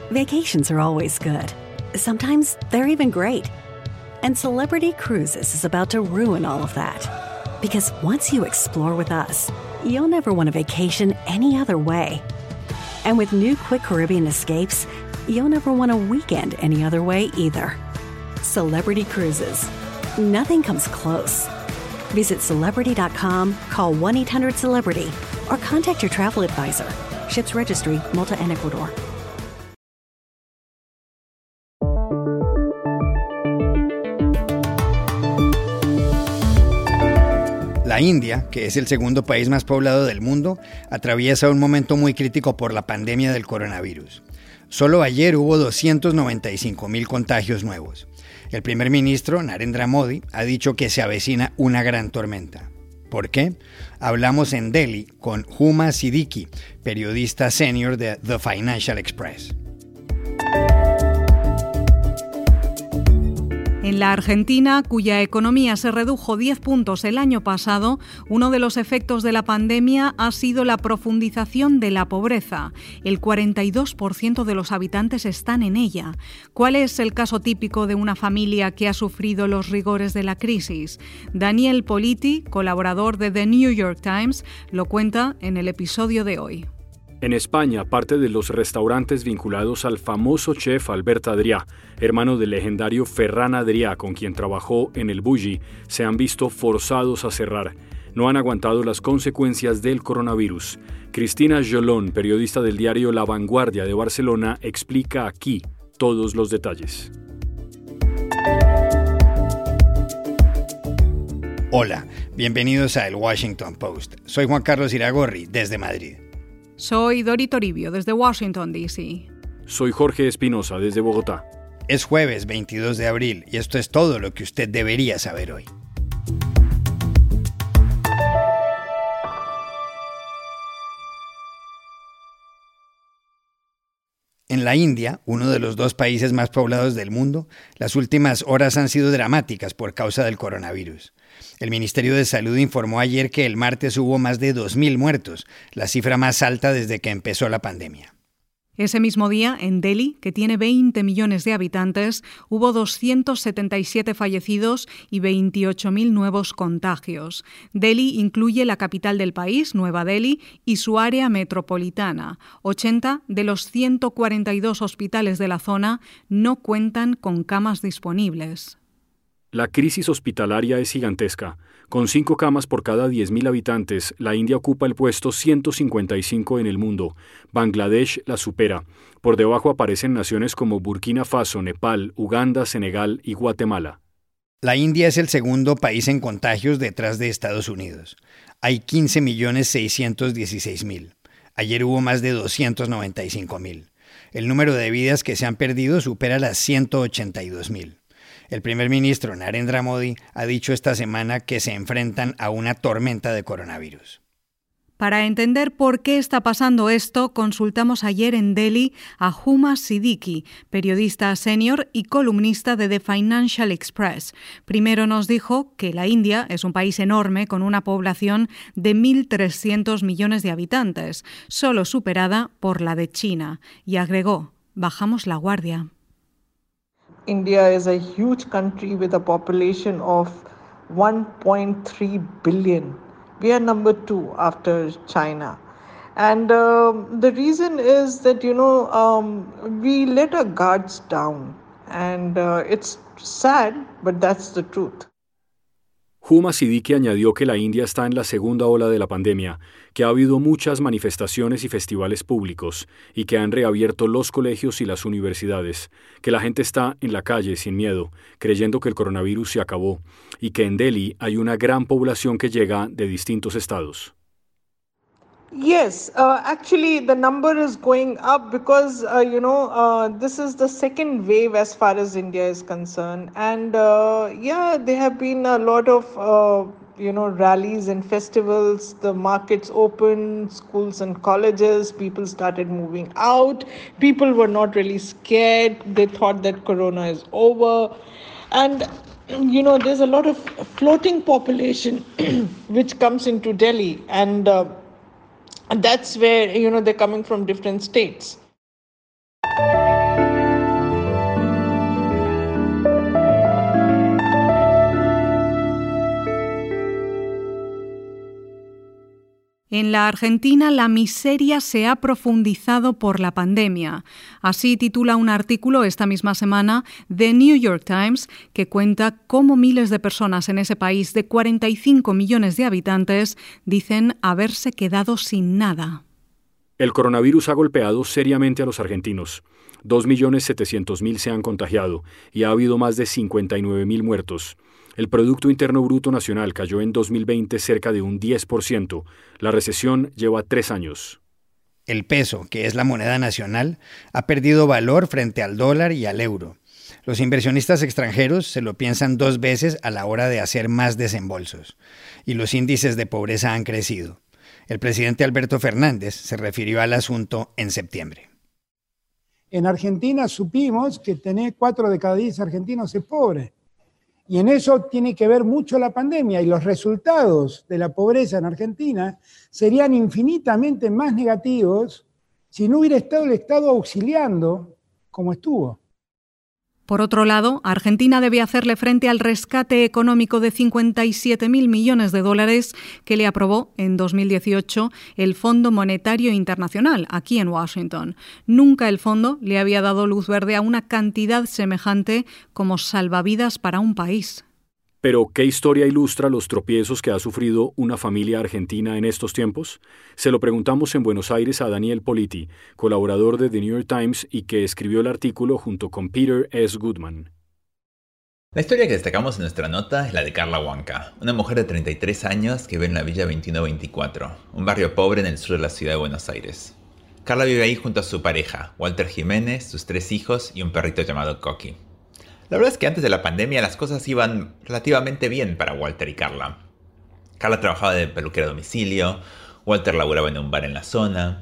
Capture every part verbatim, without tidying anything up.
Vacations are always good. Sometimes they're even great. And Celebrity Cruises is about to ruin all of that. Because once you explore with us, you'll never want a vacation any other way. And with new Quick Caribbean Escapes, you'll never want a weekend any other way either. Celebrity Cruises. Nothing comes close. Visit Celebrity dot com, call one eight hundred celebrity, or contact your travel advisor. Ships Registry, Malta and Ecuador. La India, que es el segundo país más poblado del mundo, atraviesa un momento muy crítico por la pandemia del coronavirus. Solo ayer hubo doscientos noventa y cinco mil contagios nuevos. El primer ministro, Narendra Modi, ha dicho que se avecina una gran tormenta. ¿Por qué? Hablamos en Delhi con Huma Siddiqui, periodista senior de The Financial Express. En la Argentina, cuya economía se redujo diez puntos el año pasado, uno de los efectos de la pandemia ha sido la profundización de la pobreza. El cuarenta y dos por ciento de los habitantes están en ella. ¿Cuál es el caso típico de una familia que ha sufrido los rigores de la crisis? Daniel Politi, colaborador de The New York Times, lo cuenta en el episodio de hoy. En España, parte de los restaurantes vinculados al famoso chef Albert Adrià, hermano del legendario Ferran Adrià, con quien trabajó en el Bulli, se han visto forzados a cerrar. No han aguantado las consecuencias del coronavirus. Cristina Jolón, periodista del diario La Vanguardia de Barcelona, explica aquí todos los detalles. Hola, bienvenidos a El Washington Post. Soy Juan Carlos Iragorri, desde Madrid. Soy Dori Toribio, desde Washington, D C Soy Jorge Espinosa, desde Bogotá. Es jueves veintidós de abril y esto es todo lo que usted debería saber hoy. En la India, uno de los dos países más poblados del mundo, las últimas horas han sido dramáticas por causa del coronavirus. El Ministerio de Salud informó ayer que el martes hubo más de dos mil muertos, la cifra más alta desde que empezó la pandemia. Ese mismo día, en Delhi, que tiene veinte millones de habitantes, hubo doscientos setenta y siete fallecidos y veintiocho mil nuevos contagios. Delhi incluye la capital del país, Nueva Delhi, y su área metropolitana. ochenta de los ciento cuarenta y dos hospitales de la zona no cuentan con camas disponibles. La crisis hospitalaria es gigantesca. Con cinco camas por cada diez mil habitantes, la India ocupa el puesto ciento cincuenta y cinco en el mundo. Bangladesh la supera. Por debajo aparecen naciones como Burkina Faso, Nepal, Uganda, Senegal y Guatemala. La India es el segundo país en contagios detrás de Estados Unidos. Hay quince millones seiscientos dieciséis mil. Ayer hubo más de doscientos noventa y cinco mil. El número de vidas que se han perdido supera las ciento ochenta y dos mil. El primer ministro Narendra Modi ha dicho esta semana que se enfrentan a una tormenta de coronavirus. Para entender por qué está pasando esto, consultamos ayer en Delhi a Huma Siddiqui, periodista senior y columnista de The Financial Express. Primero nos dijo que la India es un país enorme con una población de mil trescientos millones de habitantes, solo superada por la de China. Y agregó, bajamos la guardia. India is a huge country with a population of one point three billion. We are number two after China. And uh, the reason is that, you know, um, we let our guards down. And uh, it's sad, but that's the truth. Huma Siddiqui añadió que la India está en la segunda ola de la pandemia, que ha habido muchas manifestaciones y festivales públicos y que han reabierto los colegios y las universidades, que la gente está en la calle sin miedo, creyendo que el coronavirus se acabó y que en Delhi hay una gran población que llega de distintos estados. Yes, uh, actually the number is going up because, uh, you know, uh, this is the second wave as far as India is concerned. And uh, yeah, there have been a lot of, uh, you know, rallies and festivals, the markets opened, schools and colleges, people started moving out. People were not really scared. They thought that corona is over. And you know, there's a lot of floating population which comes into Delhi, and uh, And that's where, you know, they're coming from different states. En la Argentina, la miseria se ha profundizado por la pandemia. Así titula un artículo esta misma semana The New York Times, que cuenta cómo miles de personas en ese país de cuarenta y cinco millones de habitantes dicen haberse quedado sin nada. El coronavirus ha golpeado seriamente a los argentinos. dos millones setecientos mil se han contagiado y ha habido más de cincuenta y nueve mil muertos. El Producto Interno Bruto Nacional cayó en dos mil veinte cerca de un diez por ciento. La recesión lleva tres años. El peso, que es la moneda nacional, ha perdido valor frente al dólar y al euro. Los inversionistas extranjeros se lo piensan dos veces a la hora de hacer más desembolsos. Y los índices de pobreza han crecido. El presidente Alberto Fernández se refirió al asunto en septiembre. En Argentina supimos que tener cuatro de cada diez argentinos es pobre. Y en eso tiene que ver mucho la pandemia, y los resultados de la pobreza en Argentina serían infinitamente más negativos si no hubiera estado el Estado auxiliando como estuvo. Por otro lado, Argentina debe hacerle frente al rescate económico de cincuenta y siete mil millones de dólares que le aprobó en dos mil dieciocho el Fondo Monetario Internacional, aquí en Washington. Nunca el fondo le había dado luz verde a una cantidad semejante como salvavidas para un país. Pero, ¿qué historia ilustra los tropiezos que ha sufrido una familia argentina en estos tiempos? Se lo preguntamos en Buenos Aires a Daniel Politi, colaborador de The New York Times y que escribió el artículo junto con Peter S. Goodman. La historia que destacamos en nuestra nota es la de Carla Huanca, una mujer de treinta y tres años que vive en la Villa veintiuno veinticuatro, un barrio pobre en el sur de la ciudad de Buenos Aires. Carla vive ahí junto a su pareja, Walter Jiménez, sus tres hijos y un perrito llamado Coqui. La verdad es que antes de la pandemia las cosas iban relativamente bien para Walter y Carla. Carla trabajaba de peluquera a domicilio, Walter laburaba en un bar en la zona,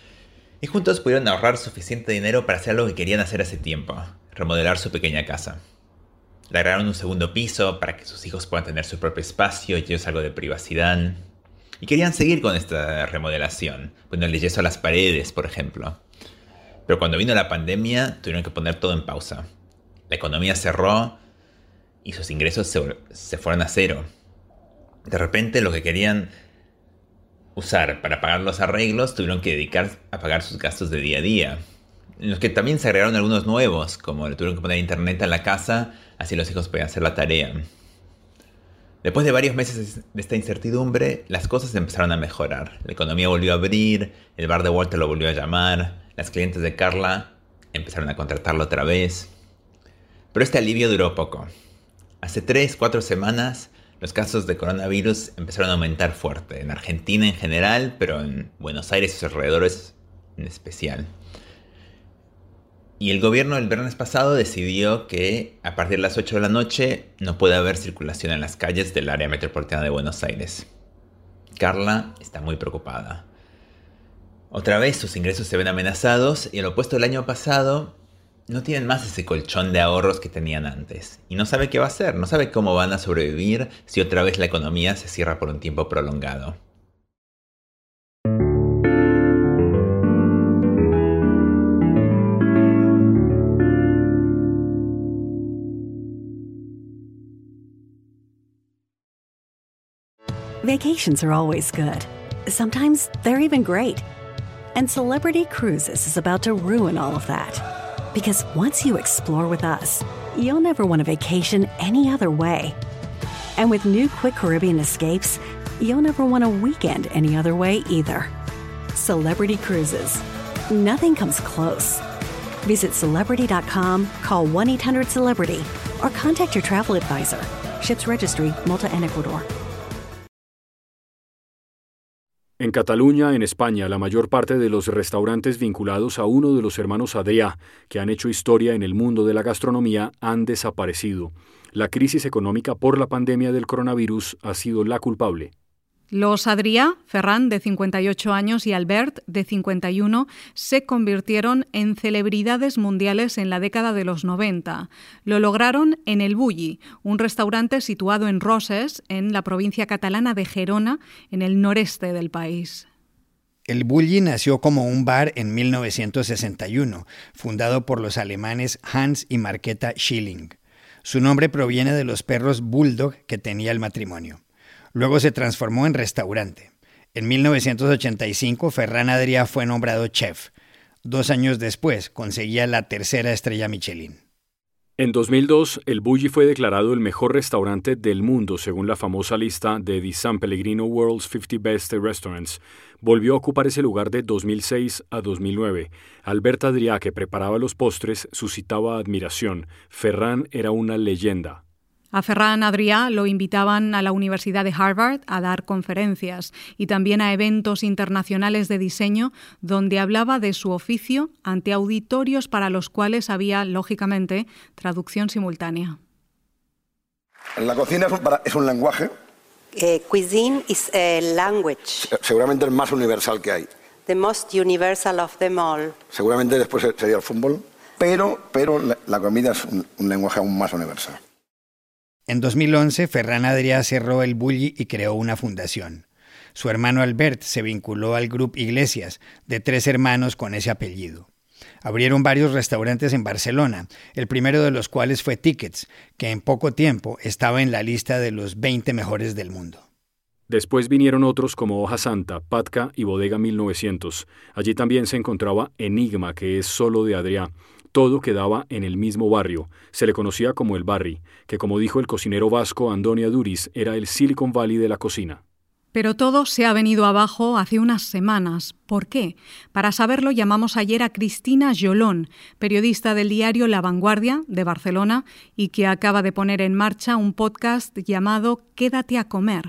y juntos pudieron ahorrar suficiente dinero para hacer algo que querían hacer hace tiempo, remodelar su pequeña casa. Le agregaron un segundo piso para que sus hijos puedan tener su propio espacio y ellos algo de privacidad. Y querían seguir con esta remodelación, poniéndole yeso a las paredes, por ejemplo. Pero cuando vino la pandemia tuvieron que poner todo en pausa. La economía cerró y sus ingresos se, se fueron a cero. De repente lo que querían usar para pagar los arreglos tuvieron que dedicar a pagar sus gastos de día a día. En los que también se agregaron algunos nuevos, como le tuvieron que poner internet a la casa, así los hijos podían hacer la tarea. Después de varios meses de esta incertidumbre, las cosas empezaron a mejorar. La economía volvió a abrir, el bar de Walter lo volvió a llamar, las clientes de Carla empezaron a contratarlo otra vez. Pero este alivio duró poco. Hace tres, cuatro semanas, los casos de coronavirus empezaron a aumentar fuerte, en Argentina en general, pero en Buenos Aires y sus alrededores en especial. Y el gobierno el viernes pasado decidió que a partir de las ocho de la noche no puede haber circulación en las calles del área metropolitana de Buenos Aires. Carla está muy preocupada. Otra vez sus ingresos se ven amenazados y al opuesto del año pasado no tienen más ese colchón de ahorros que tenían antes. Y no sabe qué va a hacer, no sabe cómo van a sobrevivir si otra vez la economía se cierra por un tiempo prolongado. Vacations are always good. Sometimes they're even great. And Celebrity Cruises is about to ruin all of that. Because once you explore with us, you'll never want a vacation any other way. And with new Quick Caribbean escapes, you'll never want a weekend any other way either. Celebrity Cruises. Nothing comes close. Visit Celebrity dot com, call one eight hundred celebrity, or contact your travel advisor. Ships Registry, Malta and Ecuador. En Cataluña, en España, la mayor parte de los restaurantes vinculados a uno de los hermanos Adrià, que han hecho historia en el mundo de la gastronomía, han desaparecido. La crisis económica por la pandemia del coronavirus ha sido la culpable. Los Adrià, Ferran, de cincuenta y ocho años, y Albert, de cincuenta y uno, se convirtieron en celebridades mundiales en la década de los noventa. Lo lograron en El Bulli, un restaurante situado en Roses, en la provincia catalana de Gerona, en el noreste del país. El Bulli nació como un bar en mil novecientos sesenta y uno, fundado por los alemanes Hans y Marqueta Schilling. Su nombre proviene de los perros Bulldog que tenía el matrimonio. Luego se transformó en restaurante. En mil novecientos ochenta y cinco, Ferran Adrià fue nombrado chef. Dos años después, conseguía la tercera estrella Michelin. En dos mil dos, el Bulli fue declarado el mejor restaurante del mundo según la famosa lista de The San Pellegrino World's cincuenta Best Restaurants. Volvió a ocupar ese lugar de dos mil seis a dos mil nueve. Albert Adrià, que preparaba los postres, suscitaba admiración. Ferran era una leyenda. A Ferran Adrià lo invitaban a la Universidad de Harvard a dar conferencias y también a eventos internacionales de diseño donde hablaba de su oficio ante auditorios para los cuales había, lógicamente, traducción simultánea. La cocina es un, para, es un lenguaje. Uh, cuisine is a language. Seguramente el más universal que hay. The most universal of them all. Seguramente después sería el fútbol, pero, pero la, la comida es un, un lenguaje aún más universal. En dos mil once, Ferran Adrià cerró el Bulli y creó una fundación. Su hermano Albert se vinculó al Grup Iglesias, de tres hermanos con ese apellido. Abrieron varios restaurantes en Barcelona, el primero de los cuales fue Tickets, que en poco tiempo estaba en la lista de los veinte mejores del mundo. Después vinieron otros como Hoja Santa, Patka y Bodega mil novecientos. Allí también se encontraba Enigma, que es solo de Adrià. Todo quedaba en el mismo barrio. Se le conocía como el Barri, que como dijo el cocinero vasco Andoni Aduriz, era el Silicon Valley de la cocina. Pero todo se ha venido abajo hace unas semanas. ¿Por qué? Para saberlo llamamos ayer a Cristina Jolón, periodista del diario La Vanguardia de Barcelona y que acaba de poner en marcha un podcast llamado Quédate a comer.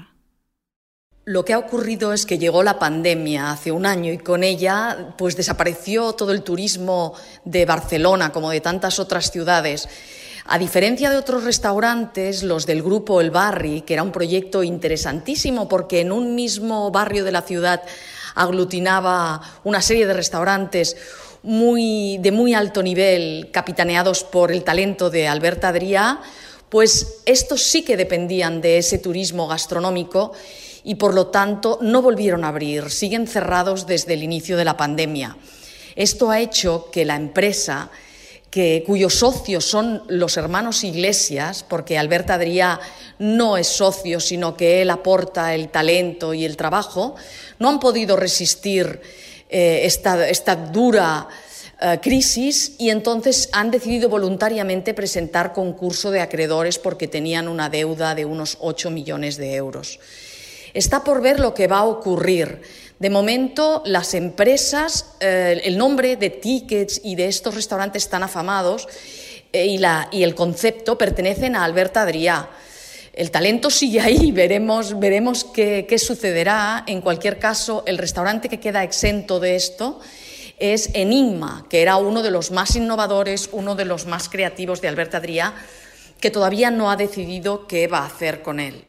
Lo que ha ocurrido es que llegó la pandemia hace un año y con ella pues desapareció todo el turismo de Barcelona, como de tantas otras ciudades. A diferencia de otros restaurantes, los del grupo El Barri, que era un proyecto interesantísimo porque en un mismo barrio de la ciudad aglutinaba una serie de restaurantes muy, de muy alto nivel, capitaneados por el talento de Albert Adrià, pues estos sí que dependían de ese turismo gastronómico y por lo tanto no volvieron a abrir, siguen cerrados desde el inicio de la pandemia. Esto ha hecho que la empresa, que, cuyos socios son los hermanos Iglesias, porque Albert Adrià no es socio, sino que él aporta el talento y el trabajo, no han podido resistir eh, esta, esta dura eh, crisis y entonces han decidido voluntariamente presentar concurso de acreedores porque tenían una deuda de unos ocho millones de euros. Está por ver lo que va a ocurrir. De momento, las empresas, eh, el nombre de Tickets y de estos restaurantes tan afamados eh, y, la, y el concepto pertenecen a Albert Adrià. El talento sigue ahí, veremos, veremos qué, qué sucederá. En cualquier caso, el restaurante que queda exento de esto es Enigma, que era uno de los más innovadores, uno de los más creativos de Albert Adrià, que todavía no ha decidido qué va a hacer con él.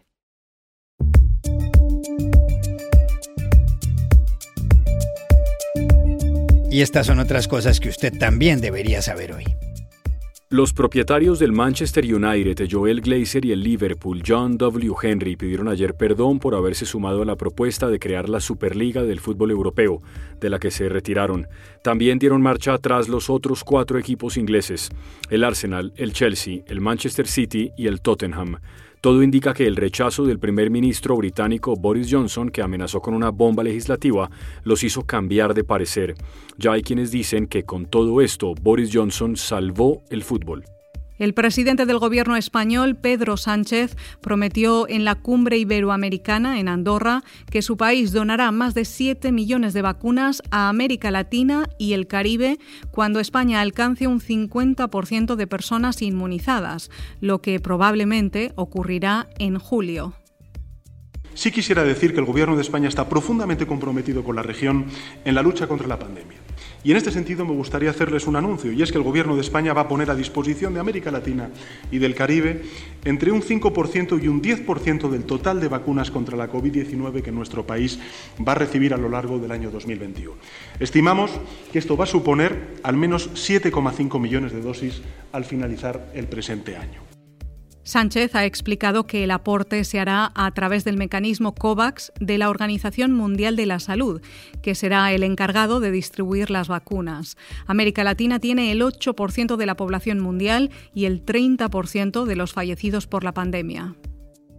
Y estas son otras cosas que usted también debería saber hoy. Los propietarios del Manchester United, Joel Glazer, y el Liverpool, John W. Henry, pidieron ayer perdón por haberse sumado a la propuesta de crear la Superliga del fútbol europeo, de la que se retiraron. También dieron marcha atrás los otros cuatro equipos ingleses, el Arsenal, el Chelsea, el Manchester City y el Tottenham. Todo indica que el rechazo del primer ministro británico Boris Johnson, que amenazó con una bomba legislativa, los hizo cambiar de parecer. Ya hay quienes dicen que con todo esto, Boris Johnson salvó el fútbol. El presidente del gobierno español, Pedro Sánchez, prometió en la cumbre iberoamericana en Andorra que su país donará más de siete millones de vacunas a América Latina y el Caribe cuando España alcance un cincuenta por ciento de personas inmunizadas, lo que probablemente ocurrirá en julio. Sí quisiera decir que el Gobierno de España está profundamente comprometido con la región en la lucha contra la pandemia. Y en este sentido me gustaría hacerles un anuncio, y es que el Gobierno de España va a poner a disposición de América Latina y del Caribe entre un cinco por ciento y un diez por ciento del total de vacunas contra la COVID diecinueve que nuestro país va a recibir a lo largo del año dos mil veintiuno. Estimamos que esto va a suponer al menos siete coma cinco millones de dosis al finalizar el presente año. Sánchez ha explicado que el aporte se hará a través del mecanismo COVAX de la Organización Mundial de la Salud, que será el encargado de distribuir las vacunas. América Latina tiene el ocho por ciento de la población mundial y el treinta por ciento de los fallecidos por la pandemia.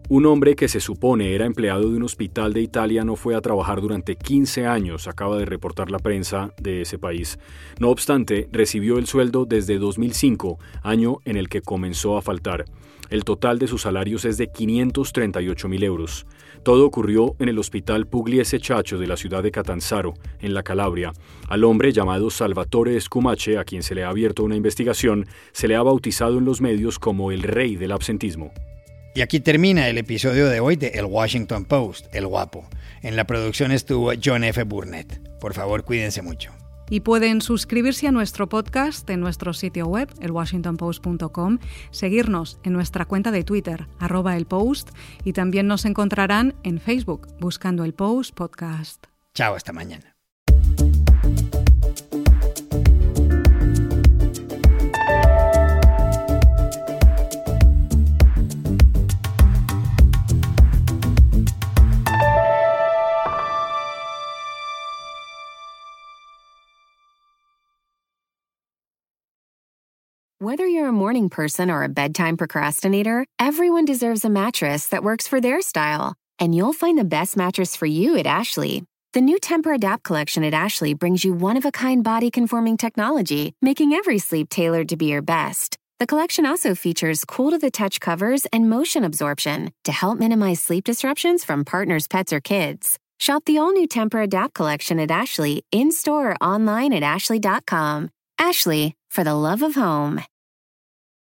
Un hombre que se supone era empleado de un hospital de Italia no fue a trabajar durante quince años, acaba de reportar la prensa de ese país. No obstante, recibió el sueldo desde dos mil cinco, año en el que comenzó a faltar. El total de sus salarios es de quinientos treinta y ocho mil euros. Todo ocurrió en el hospital Pugliese Chacho de la ciudad de Catanzaro, en la Calabria. Al hombre llamado Salvatore Scumace, a quien se le ha abierto una investigación, se le ha bautizado en los medios como el rey del absentismo. Y aquí termina el episodio de hoy de El Washington Post, El Guapo. En la producción estuvo John F. Burnett. Por favor, cuídense mucho. Y pueden suscribirse a nuestro podcast en nuestro sitio web, el washington post punto com, seguirnos en nuestra cuenta de Twitter, arroba el Post, y también nos encontrarán en Facebook, buscando el Post Podcast. Chao, hasta mañana. Whether you're a morning person or a bedtime procrastinator, everyone deserves a mattress that works for their style. And you'll find the best mattress for you at Ashley. The new Tempur-Adapt collection at Ashley brings you one-of-a-kind body-conforming technology, making every sleep tailored to be your best. The collection also features cool-to-the-touch covers and motion absorption to help minimize sleep disruptions from partners, pets, or kids. Shop the all-new Tempur-Adapt collection at Ashley, in-store or online at ashley dot com. Ashley, for the love of home.